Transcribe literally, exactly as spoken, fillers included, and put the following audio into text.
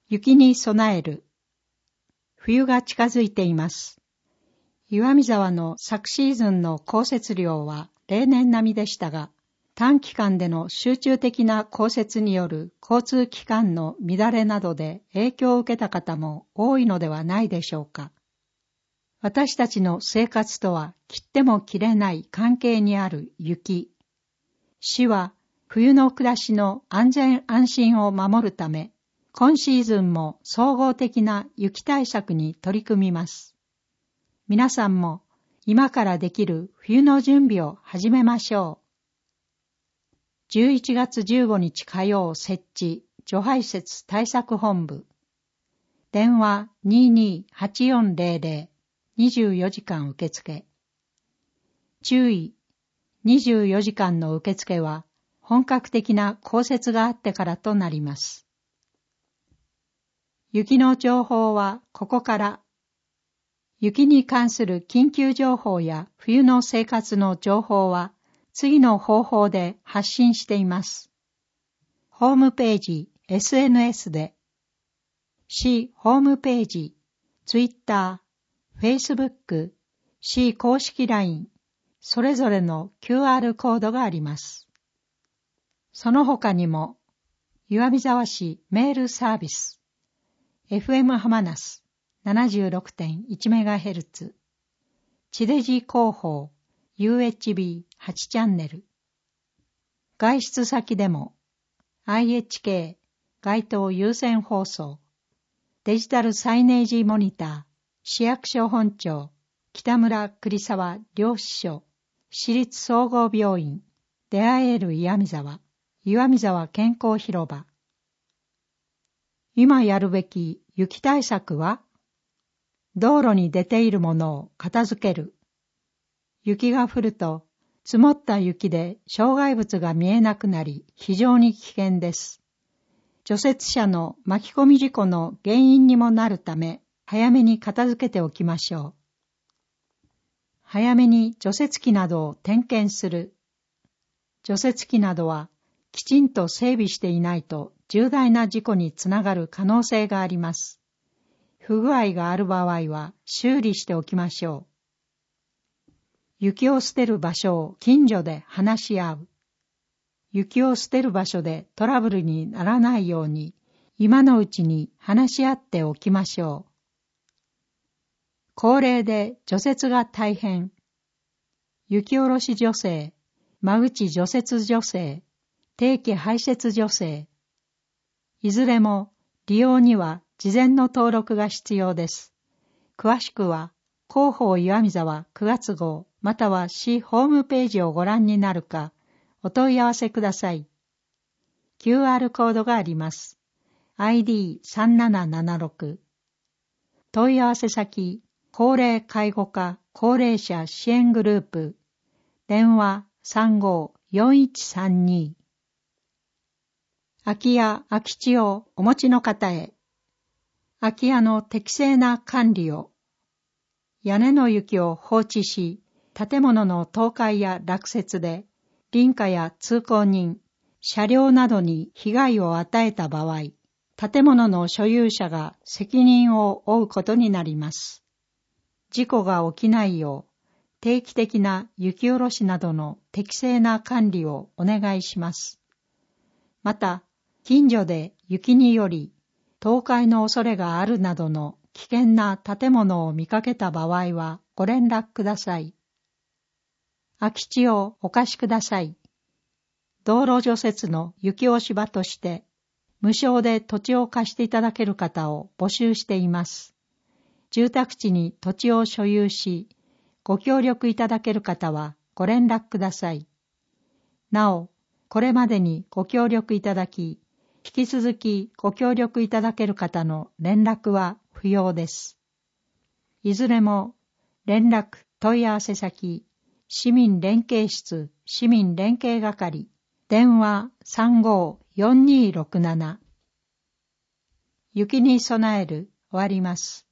雪に備える。冬が近づいています。岩見沢の昨シーズンの降雪量は例年並みでしたが、短期間での集中的な降雪による交通機関の乱れなどで影響を受けた方も多いのではないでしょうか。私たちの生活とは切っても切れない関係にある雪。市は冬の暮らしの安全安心を守るため、今シーズンも総合的な雪対策に取り組みます。皆さんも今からできる冬の準備を始めましょう。じゅういちがつじゅうごにち火曜設置除排雪対策本部。電話 にーにーはちよんゼロゼロ にじゅうよじかん受付。注意、にじゅうよじかんの受付は本格的な降雪があってからとなります。雪の情報はここから。雪に関する緊急情報や冬の生活の情報は次の方法で発信しています。ホームページ、エスエヌエス で、市ホームページ、ツイッター、フェイスブック、市公式 ライン、それぞれの キューアール コードがあります。その他にも、岩見沢市メールサービス、エフエム 浜那須 ななじゅうろくてんいちメガヘルツ、地デジ広報 ユーエイチビーはち チャンネル、外出先でも アイエイチケー 街頭優先放送、デジタルサイネージモニター、市役所本庁、北村栗沢両支所、市立総合病院、出会える岩見沢、岩見沢健康広場。今やるべき雪対策は、道路に出ているものを片付ける。雪が降ると、積もった雪で障害物が見えなくなり、非常に危険です。除雪車の巻き込み事故の原因にもなるため、早めに片付けておきましょう。早めに除雪機などを点検する。除雪機などはきちんと整備していないと重大な事故につながる可能性があります。不具合がある場合は修理しておきましょう。雪を捨てる場所を近所で話し合う。雪を捨てる場所でトラブルにならないように今のうちに話し合っておきましょう。高齢で除雪が大変。雪下ろし助成、間口除雪助成、定期排雪助成。いずれも利用には事前の登録が必要です。詳しくは広報岩見沢くがつ号または市ホームページをご覧になるかお問い合わせください。キューアール コードがあります。アイディーさんななななろく。問い合わせ先、高齢介護課高齢者支援グループ、電話 さんごーよんいちさんに。空き家空き地をお持ちの方へ、空き家の適正な管理を、屋根の雪を放置し、建物の倒壊や落雪で、林家や通行人、車両などに被害を与えた場合、建物の所有者が責任を負うことになります。事故が起きないよう、定期的な雪下ろしなどの適正な管理をお願いします。また、近所で雪により倒壊の恐れがあるなどの危険な建物を見かけた場合はご連絡ください。空き地をお貸しください。道路除雪の雪押し場として無償で土地を貸していただける方を募集しています。住宅地に土地を所有し、ご協力いただける方はご連絡ください。なお、これまでにご協力いただき、引き続きご協力いただける方の連絡は不要です。いずれも連絡問い合わせ先、市民連携室市民連携係、電話 さんごーよんにーろくなな。雪に備える終わります。